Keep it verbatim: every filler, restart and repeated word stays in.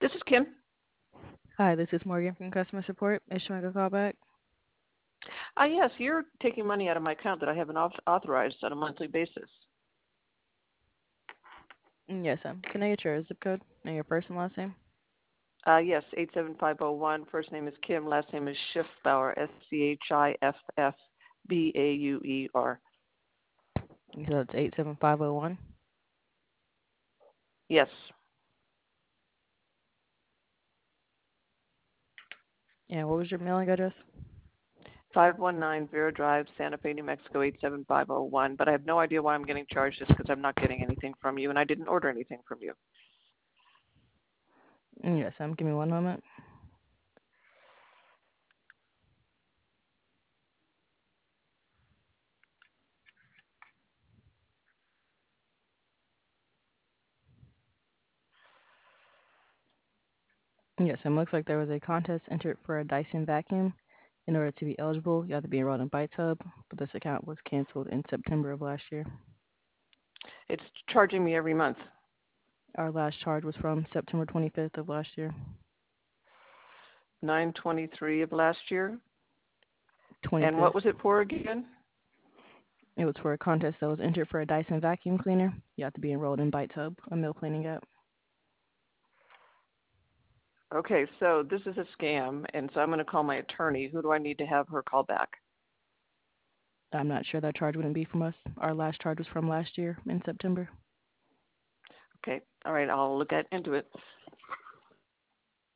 This is Kim. Hi, this is Morgan from customer support. Is she make a call back? Uh, yes, you're taking money out of my account that I haven't auth- authorized on a monthly basis. Mm, Yes, ma'am. Can I get your zip code and your first and last name? Uh, yes, eight seven five zero one. First name is Kim. Last name is Schiffbauer, S C H I F F B A U E R. You said it's eight seven five zero one. Yes, And what was your mailing address? five one nine Vera Drive, Santa Fe, New Mexico, eight seven five zero one. But I have no idea why I'm getting charged just because I'm not getting anything from you, and I didn't order anything from you. Mm, Yes, ma'am. Give me one moment. Yes, ma'am. Looks like there was a contest entered for a Dyson vacuum. In order to be eligible, you have to be enrolled in Bite Hub, but this account was canceled in September of last year. It's charging me every month. Our last charge was from September twenty-fifth of last year. nine twenty-three of last year. And what twenty-fifth. was it for again? It was for a contest that was entered for a Dyson vacuum cleaner. You have to be enrolled in Bite Hub, a meal planning app. Okay, so this is a scam, and so I'm going to call my attorney. Who do I need to have her call back? I'm not sure that charge wouldn't be from us. Our last charge was from last year in September. Okay, all right, I'll look at into it.